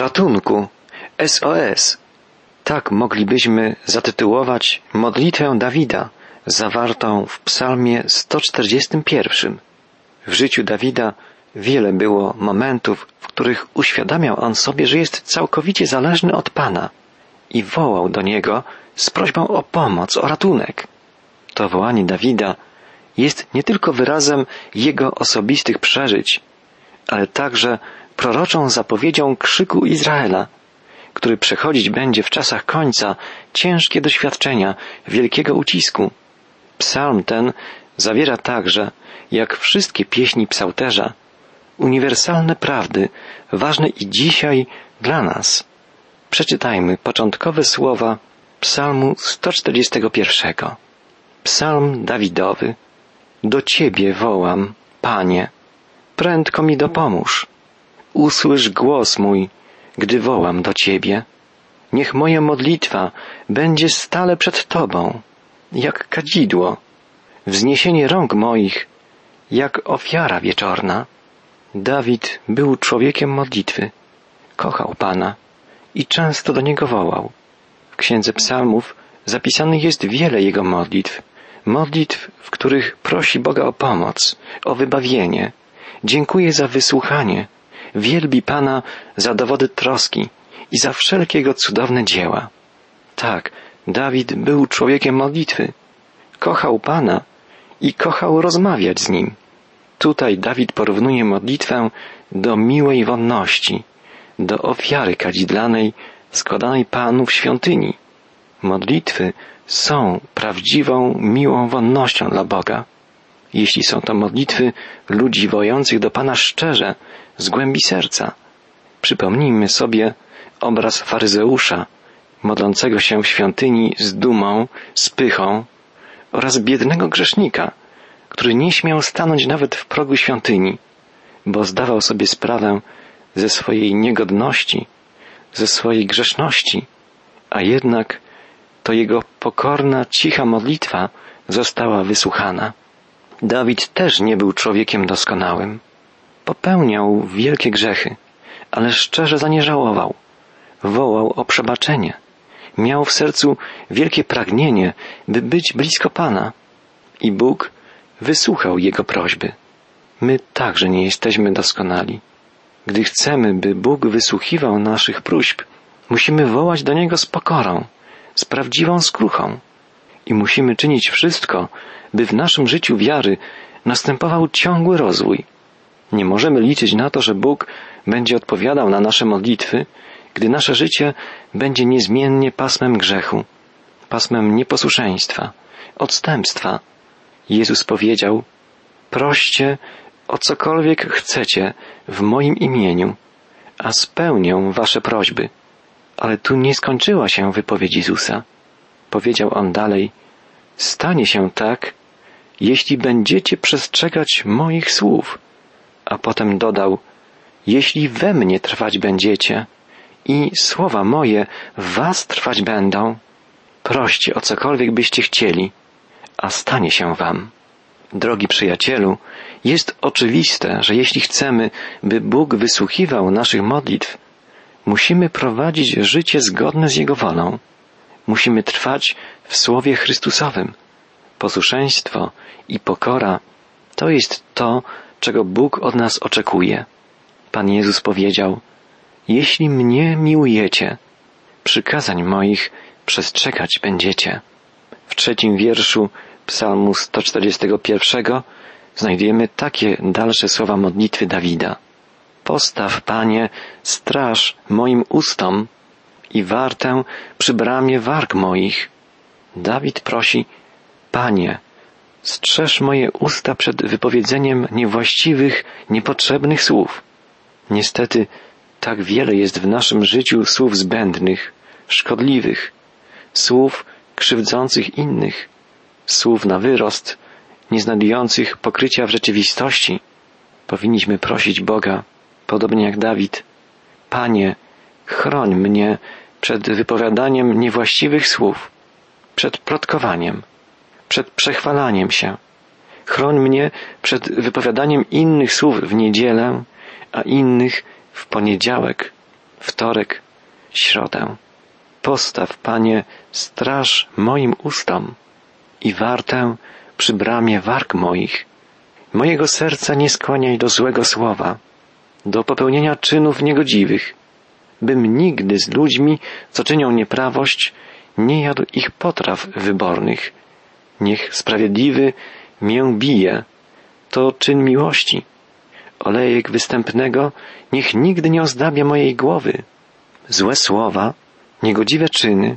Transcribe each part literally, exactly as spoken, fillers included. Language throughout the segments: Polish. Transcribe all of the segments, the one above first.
Ratunku, S O S. Tak moglibyśmy zatytułować modlitwę Dawida, zawartą w psalmie sto czterdziestym pierwszym. W życiu Dawida wiele było momentów, w których uświadamiał on sobie, że jest całkowicie zależny od Pana i wołał do Niego z prośbą o pomoc, o ratunek. To wołanie Dawida jest nie tylko wyrazem jego osobistych przeżyć, ale także proroczą zapowiedzią krzyku Izraela, który przechodzić będzie w czasach końca ciężkie doświadczenia, wielkiego ucisku. Psalm ten zawiera także, jak wszystkie pieśni psałterza, uniwersalne prawdy, ważne i dzisiaj dla nas. Przeczytajmy początkowe słowa Psalmu sto czterdziestego pierwszego. Psalm Dawidowy. Do Ciebie wołam, Panie, prędko mi dopomóż. Usłysz głos mój, gdy wołam do Ciebie. Niech moja modlitwa będzie stale przed Tobą, jak kadzidło, wzniesienie rąk moich, jak ofiara wieczorna. Dawid był człowiekiem modlitwy, kochał Pana i często do Niego wołał. W Księdze Psalmów zapisanych jest wiele jego modlitw, modlitw, w których prosi Boga o pomoc, o wybawienie, dziękuje za wysłuchanie, wielbi Pana za dowody troski i za wszelkie Jego cudowne dzieła. Tak, Dawid był człowiekiem modlitwy, kochał Pana i kochał rozmawiać z Nim. Tutaj Dawid porównuje modlitwę do miłej wonności, do ofiary kadzidlanej składanej Panu w świątyni. Modlitwy są prawdziwą, miłą wonnością dla Boga. Jeśli są to modlitwy ludzi wołających do Pana szczerze, z głębi serca. Przypomnijmy sobie obraz faryzeusza, modlącego się w świątyni z dumą, z pychą, oraz biednego grzesznika, który nie śmiał stanąć nawet w progu świątyni, bo zdawał sobie sprawę ze swojej niegodności, ze swojej grzeszności, a jednak to jego pokorna, cicha modlitwa została wysłuchana. Dawid też nie był człowiekiem doskonałym. Popełniał wielkie grzechy, ale szczerze za nie żałował. Wołał o przebaczenie. Miał w sercu wielkie pragnienie, by być blisko Pana. I Bóg wysłuchał jego prośby. My także nie jesteśmy doskonali. Gdy chcemy, by Bóg wysłuchiwał naszych próśb, musimy wołać do Niego z pokorą, z prawdziwą skruchą. I musimy czynić wszystko, by w naszym życiu wiary następował ciągły rozwój. Nie możemy liczyć na to, że Bóg będzie odpowiadał na nasze modlitwy, gdy nasze życie będzie niezmiennie pasmem grzechu, pasmem nieposłuszeństwa, odstępstwa. Jezus powiedział: proście o cokolwiek chcecie w moim imieniu, a spełnię wasze prośby. Ale tu nie skończyła się wypowiedź Jezusa. Powiedział On dalej: stanie się tak, jeśli będziecie przestrzegać moich słów. A potem dodał: jeśli we mnie trwać będziecie i słowa moje w was trwać będą, proście o cokolwiek byście chcieli, a stanie się wam. Drogi przyjacielu, jest oczywiste, że jeśli chcemy, by Bóg wysłuchiwał naszych modlitw, musimy prowadzić życie zgodne z Jego wolą. Musimy trwać w Słowie Chrystusowym. Posłuszeństwo i pokora to jest to, czego Bóg od nas oczekuje. Pan Jezus powiedział: jeśli mnie miłujecie, przykazań moich przestrzegać będziecie. W trzecim wierszu Psalmu sto czterdziestego pierwszego znajdujemy takie dalsze słowa modlitwy Dawida. Postaw, Panie, straż moim ustom i wartę przy bramie warg moich. Dawid prosi: Panie, strzeż moje usta przed wypowiedzeniem niewłaściwych, niepotrzebnych słów. Niestety, tak wiele jest w naszym życiu słów zbędnych, szkodliwych, słów krzywdzących innych, słów na wyrost, nie znajdujących pokrycia w rzeczywistości. Powinniśmy prosić Boga, podobnie jak Dawid: Panie, chroń mnie przed wypowiadaniem niewłaściwych słów, przed plotkowaniem, przed przechwalaniem się. Chroń mnie przed wypowiadaniem innych słów w niedzielę, a innych w poniedziałek, wtorek, środę. Postaw, Panie, straż moim ustom i wartę przy bramie warg moich. Mojego serca nie skłaniaj do złego słowa, do popełnienia czynów niegodziwych, bym nigdy z ludźmi, co czynią nieprawość, nie jadł ich potraw wybornych. Niech sprawiedliwy mię bije, to czyn miłości. Olejek występnego niech nigdy nie ozdabia mojej głowy. Złe słowa, niegodziwe czyny,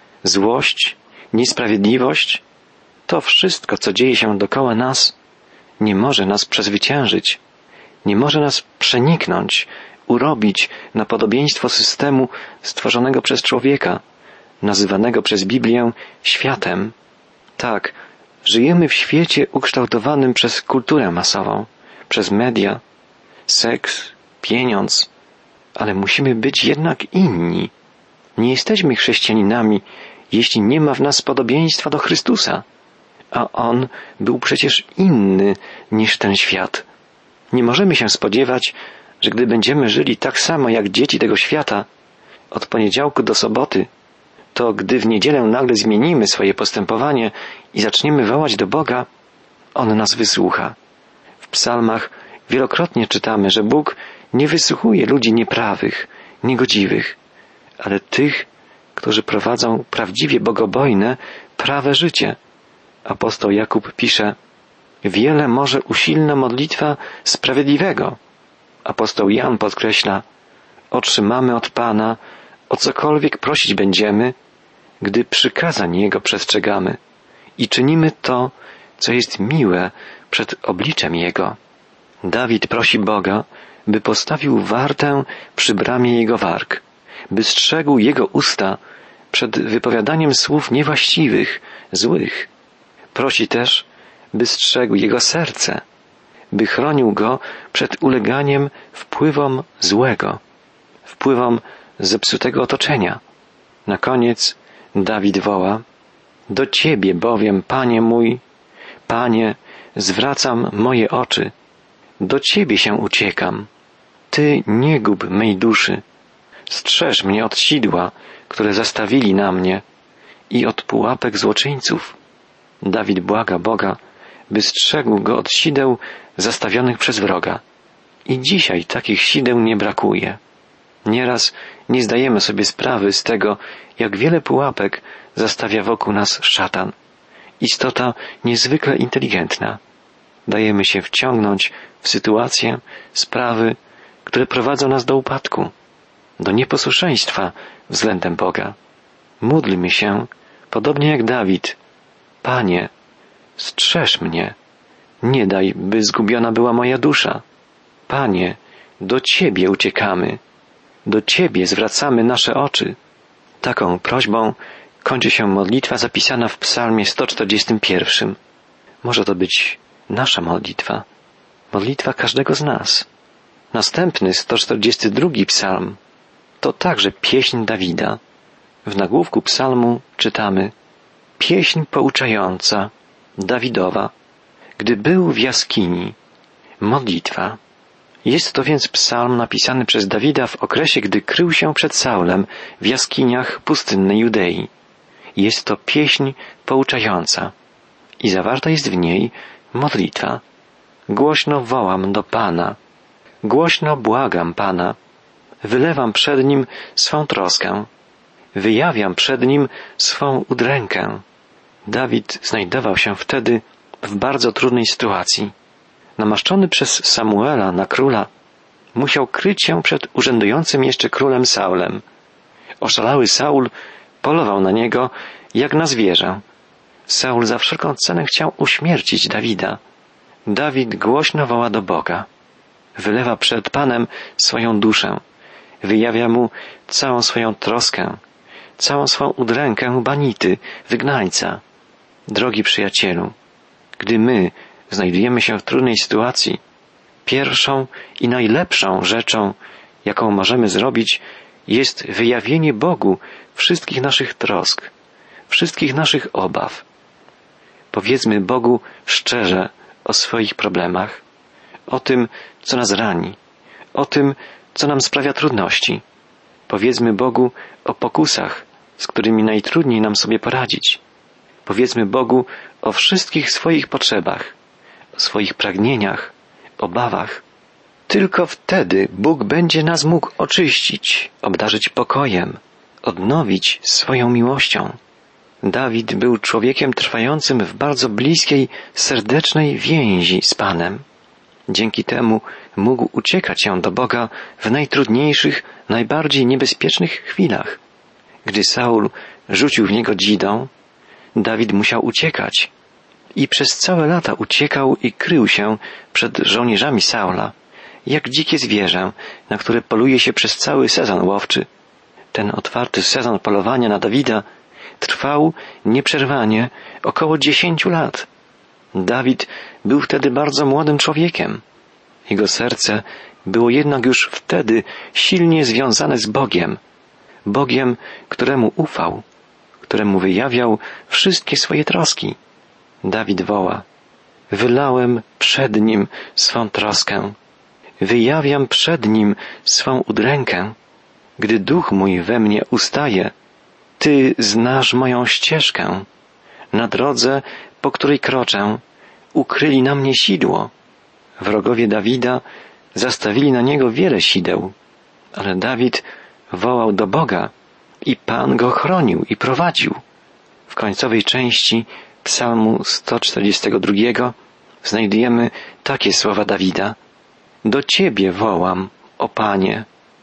złość, niesprawiedliwość, to wszystko, co dzieje się dookoła nas, nie może nas przezwyciężyć, nie może nas przeniknąć, urobić na podobieństwo systemu stworzonego przez człowieka, nazywanego przez Biblię światem. Tak, żyjemy w świecie ukształtowanym przez kulturę masową, przez media, seks, pieniądz, ale musimy być jednak inni. Nie jesteśmy chrześcijaninami, jeśli nie ma w nas podobieństwa do Chrystusa, a On był przecież inny niż ten świat. Nie możemy się spodziewać, że gdy będziemy żyli tak samo jak dzieci tego świata, od poniedziałku do soboty, to gdy w niedzielę nagle zmienimy swoje postępowanie i zaczniemy wołać do Boga, On nas wysłucha. W psalmach wielokrotnie czytamy, że Bóg nie wysłuchuje ludzi nieprawych, niegodziwych, ale tych, którzy prowadzą prawdziwie bogobojne, prawe życie. Apostoł Jakub pisze: wiele może usilna modlitwa sprawiedliwego. Apostoł Jan podkreśla: otrzymamy od Pana, o cokolwiek prosić będziemy, gdy przykazań Jego przestrzegamy i czynimy to, co jest miłe przed obliczem Jego. Dawid prosi Boga, by postawił wartę przy bramie Jego warg, by strzegł Jego usta przed wypowiadaniem słów niewłaściwych, złych. Prosi też, by strzegł Jego serce, by chronił go przed uleganiem wpływom złego, wpływom zepsutego otoczenia. Na koniec Dawid woła: do Ciebie bowiem, Panie mój, Panie, zwracam moje oczy, do Ciebie się uciekam. Ty nie gub mej duszy. Strzeż mnie od sidła, które zastawili na mnie, i od pułapek złoczyńców. Dawid błaga Boga, by strzegł go od sideł zastawionych przez wroga. I dzisiaj takich sideł nie brakuje. Nieraz nie zdajemy sobie sprawy z tego, jak wiele pułapek zastawia wokół nas szatan. Istota niezwykle inteligentna. Dajemy się wciągnąć w sytuacje, sprawy, które prowadzą nas do upadku, do nieposłuszeństwa względem Boga. Módlmy się, podobnie jak Dawid: Panie, strzeż mnie, nie daj, by zgubiona była moja dusza. Panie, do Ciebie uciekamy, do Ciebie zwracamy nasze oczy. Taką prośbą kończy się modlitwa zapisana w psalmie sto czterdziestym pierwszym. Może to być nasza modlitwa, modlitwa każdego z nas. Następny, sto czterdziesty drugi psalm, to także pieśń Dawida. W nagłówku psalmu czytamy: pieśń pouczająca Dawidowa, gdy był w jaskini. Modlitwa. Jest to więc psalm napisany przez Dawida w okresie, gdy krył się przed Saulem w jaskiniach pustynnej Judei. Jest to pieśń pouczająca i zawarta jest w niej modlitwa. Głośno wołam do Pana, głośno błagam Pana, wylewam przed Nim swą troskę, wyjawiam przed Nim swą udrękę. Dawid znajdował się wtedy w bardzo trudnej sytuacji. Namaszczony przez Samuela na króla, musiał kryć się przed urzędującym jeszcze królem Saulem. Oszalały Saul polował na niego jak na zwierzę. Saul za wszelką cenę chciał uśmiercić Dawida. Dawid głośno woła do Boga. Wylewa przed Panem swoją duszę. Wyjawia Mu całą swoją troskę, całą swą udrękę banity, wygnańca. Drogi przyjacielu, gdy my znajdujemy się w trudnej sytuacji, pierwszą i najlepszą rzeczą, jaką możemy zrobić, jest wyjawienie Bogu wszystkich naszych trosk, wszystkich naszych obaw. Powiedzmy Bogu szczerze o swoich problemach, o tym, co nas rani, o tym, co nam sprawia trudności. Powiedzmy Bogu o pokusach, z którymi najtrudniej nam sobie poradzić. Powiedzmy Bogu o wszystkich swoich potrzebach, o swoich pragnieniach, obawach. Tylko wtedy Bóg będzie nas mógł oczyścić, obdarzyć pokojem, odnowić swoją miłością. Dawid był człowiekiem trwającym w bardzo bliskiej, serdecznej więzi z Panem. Dzięki temu mógł uciekać się do Boga w najtrudniejszych, najbardziej niebezpiecznych chwilach. Gdy Saul rzucił w niego dzidą, Dawid musiał uciekać i przez całe lata uciekał i krył się przed żołnierzami Saula, jak dzikie zwierzę, na które poluje się przez cały sezon łowczy. Ten otwarty sezon polowania na Dawida trwał nieprzerwanie około dziesięciu lat. Dawid był wtedy bardzo młodym człowiekiem. Jego serce było jednak już wtedy silnie związane z Bogiem. Bogiem, któremu ufał, któremu wyjawiał wszystkie swoje troski. Dawid woła: wylałem przed Nim swą troskę, wyjawiam przed Nim swą udrękę. Gdy duch mój we mnie ustaje, Ty znasz moją ścieżkę. Na drodze, po której kroczę, ukryli na mnie sidło. Wrogowie Dawida zastawili na niego wiele sideł, ale Dawid wołał do Boga i Pan go chronił i prowadził. W końcowej części Psalmu sto czterdziestego drugiego znajdujemy takie słowa Dawida: do Ciebie wołam, o Panie.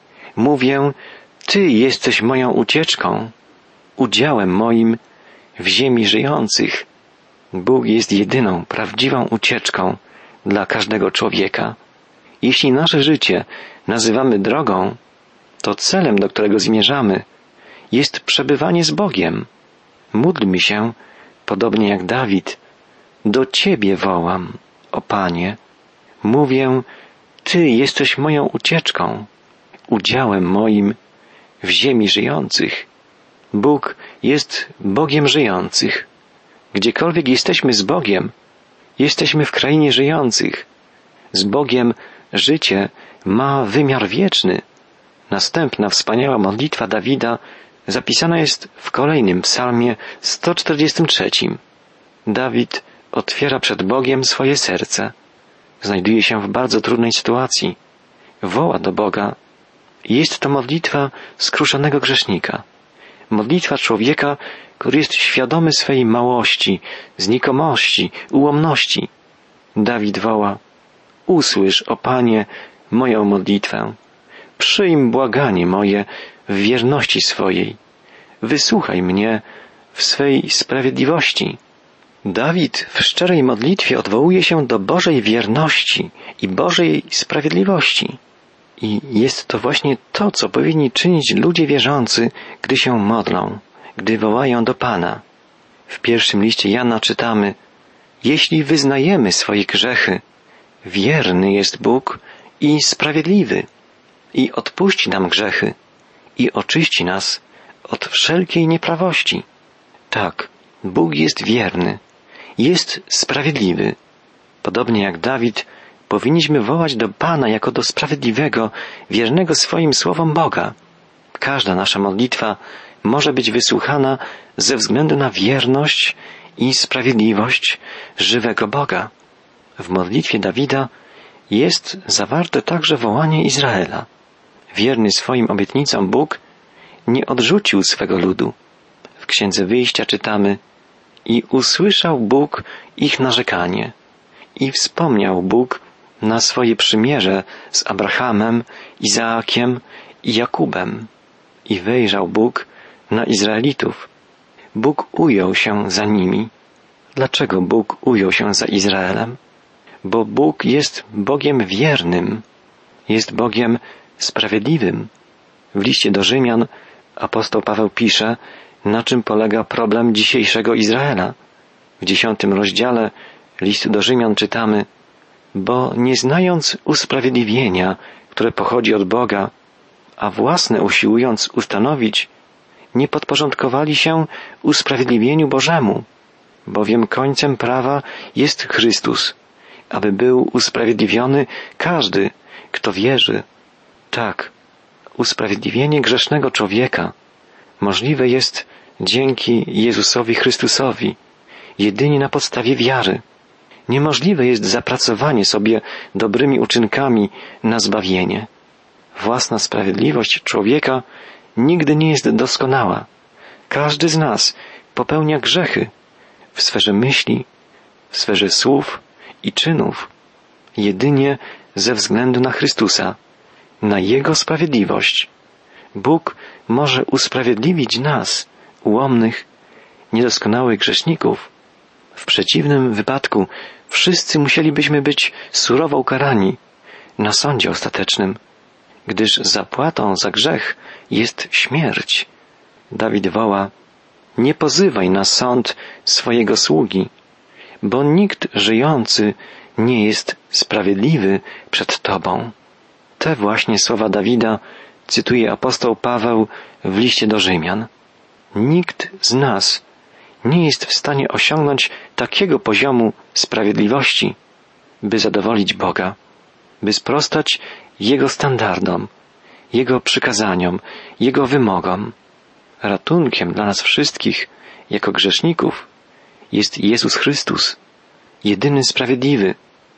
Mówię, Ty jesteś moją ucieczką, udziałem moim w ziemi żyjących. Bóg jest jedyną, prawdziwą ucieczką dla każdego człowieka. Jeśli nasze życie nazywamy drogą, to celem, do którego zmierzamy, jest przebywanie z Bogiem. Módlmy się, podobnie jak Dawid: do Ciebie wołam, o Panie. Mówię, Ty jesteś moją ucieczką, udziałem moim w ziemi żyjących. Bóg jest Bogiem żyjących. Gdziekolwiek jesteśmy z Bogiem, jesteśmy w krainie żyjących. Z Bogiem życie ma wymiar wieczny. Następna wspaniała modlitwa Dawida zapisana jest w kolejnym psalmie sto czterdziestym trzecim. Dawid otwiera przed Bogiem swoje serce. Znajduje się w bardzo trudnej sytuacji. Woła do Boga. Jest to modlitwa skruszonego grzesznika. Modlitwa człowieka, który jest świadomy swej małości, znikomości, ułomności. Dawid woła: usłysz, o Panie, moją modlitwę. Przyjm błaganie moje w wierności swojej. Wysłuchaj mnie w swej sprawiedliwości. Dawid w szczerej modlitwie odwołuje się do Bożej wierności i Bożej sprawiedliwości. I jest to właśnie to, co powinni czynić ludzie wierzący, gdy się modlą, gdy wołają do Pana. W pierwszym liście Jana czytamy: jeśli wyznajemy swoje grzechy, wierny jest Bóg i sprawiedliwy, i odpuści nam grzechy, i oczyści nas od wszelkiej nieprawości. Tak, Bóg jest wierny, jest sprawiedliwy. Podobnie jak Dawid, powinniśmy wołać do Pana jako do sprawiedliwego, wiernego swoim słowom Boga. Każda nasza modlitwa może być wysłuchana ze względu na wierność i sprawiedliwość żywego Boga. W modlitwie Dawida jest zawarte także wołanie Izraela. Wierny swoim obietnicom Bóg nie odrzucił swego ludu. W Księdze Wyjścia czytamy: i usłyszał Bóg ich narzekanie, i wspomniał Bóg na swoje przymierze z Abrahamem, Izaakiem i Jakubem. I wejrzał Bóg na Izraelitów. Bóg ujął się za nimi. Dlaczego Bóg ujął się za Izraelem? Bo Bóg jest Bogiem wiernym, jest Bogiem sprawiedliwym. W liście do Rzymian apostoł Paweł pisze, na czym polega problem dzisiejszego Izraela. W dziesiątym rozdziale listu do Rzymian czytamy: bo nie znając usprawiedliwienia, które pochodzi od Boga, a własne usiłując ustanowić, nie podporządkowali się usprawiedliwieniu Bożemu, bowiem końcem prawa jest Chrystus, aby był usprawiedliwiony każdy, kto wierzy. Tak, Usprawiedliwienie grzesznego człowieka możliwe jest dzięki Jezusowi Chrystusowi, jedynie na podstawie wiary. Niemożliwe jest zapracowanie sobie dobrymi uczynkami na zbawienie. Własna sprawiedliwość człowieka nigdy nie jest doskonała. Każdy z nas popełnia grzechy w sferze myśli, w sferze słów i czynów. Jedynie ze względu na Chrystusa, na Jego sprawiedliwość, Bóg może usprawiedliwić nas, ułomnych, niedoskonałych grzeszników. W przeciwnym wypadku wszyscy musielibyśmy być surowo ukarani na sądzie ostatecznym, gdyż zapłatą za grzech jest śmierć. Dawid woła: nie pozywaj na sąd swojego sługi, bo nikt żyjący nie jest sprawiedliwy przed Tobą. Te właśnie słowa Dawida cytuje apostoł Paweł w liście do Rzymian. Nikt z nas nie jest w stanie osiągnąć takiego poziomu sprawiedliwości, by zadowolić Boga, by sprostać Jego standardom, Jego przykazaniom, Jego wymogom. Ratunkiem dla nas wszystkich, jako grzeszników, jest Jezus Chrystus, jedyny sprawiedliwy,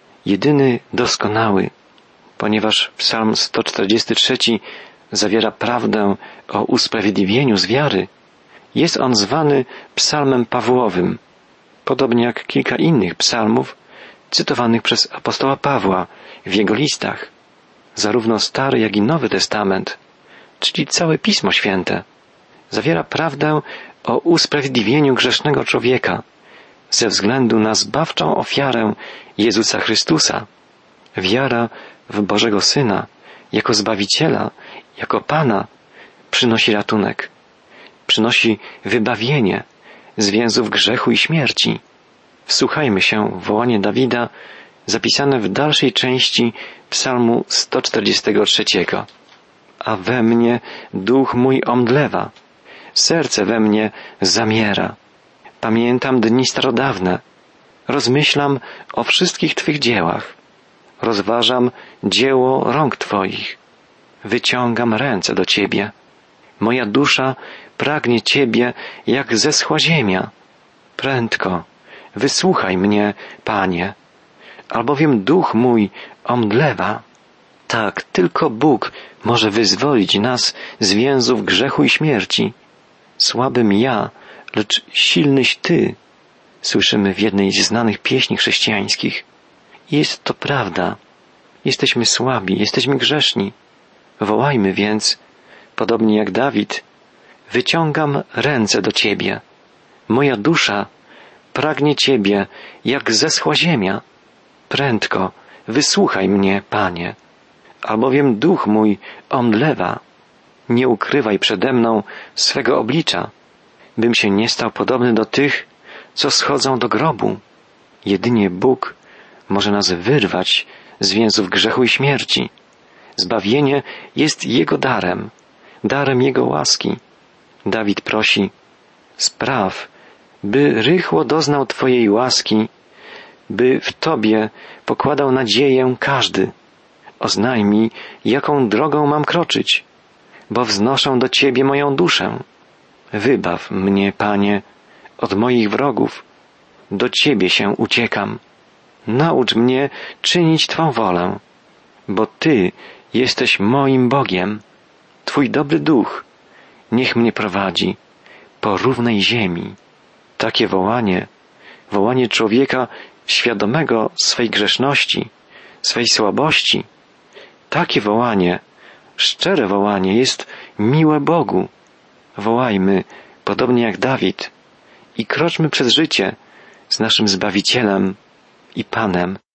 jedyny doskonały, ponieważ Psalm sto czterdziesty trzeci zawiera prawdę o usprawiedliwieniu z wiary. Jest on zwany psalmem Pawłowym, podobnie jak kilka innych psalmów cytowanych przez apostoła Pawła w jego listach. Zarówno Stary, jak i Nowy Testament, czyli całe Pismo Święte, zawiera prawdę o usprawiedliwieniu grzesznego człowieka ze względu na zbawczą ofiarę Jezusa Chrystusa. Wiara w Bożego Syna jako Zbawiciela, jako Pana przynosi ratunek, przynosi wybawienie z więzów grzechu i śmierci. Wsłuchajmy się w wołanie Dawida zapisane w dalszej części Psalmu sto czterdziestego trzeciego. A we mnie duch mój omdlewa, serce we mnie zamiera. Pamiętam dni starodawne, rozmyślam o wszystkich Twych dziełach, rozważam dzieło rąk Twoich, wyciągam ręce do Ciebie. Moja dusza pragnie Ciebie jak zeschła ziemia. Prędko, wysłuchaj mnie, Panie, albowiem duch mój omdlewa. Tak, tylko Bóg może wyzwolić nas z więzów grzechu i śmierci. Słabym ja, lecz silnyś Ty, słyszymy w jednej z znanych pieśni chrześcijańskich. Jest to prawda. Jesteśmy słabi, jesteśmy grzeszni. Wołajmy więc, podobnie jak Dawid, wyciągam ręce do Ciebie. Moja dusza pragnie Ciebie, jak zeschła ziemia. Prędko, wysłuchaj mnie, Panie, albowiem duch mój omdlewa. Nie ukrywaj przede mną swego oblicza, bym się nie stał podobny do tych, co schodzą do grobu. Jedynie Bóg może nas wyrwać z więzów grzechu i śmierci. Zbawienie jest Jego darem, darem Jego łaski. Dawid prosi: spraw, by rychło doznał Twojej łaski, by w Tobie pokładał nadzieję każdy. Oznajmij, jaką drogą mam kroczyć, bo wznoszę do Ciebie moją duszę. Wybaw mnie, Panie, od moich wrogów. Do Ciebie się uciekam. Naucz mnie czynić Twą wolę, bo Ty jesteś moim Bogiem. Twój dobry duch niech mnie prowadzi po równej ziemi. Takie wołanie, wołanie człowieka świadomego swej grzeszności, swej słabości, takie wołanie, szczere wołanie jest miłe Bogu. Wołajmy, podobnie jak Dawid, i kroczmy przez życie z naszym Zbawicielem i Panem.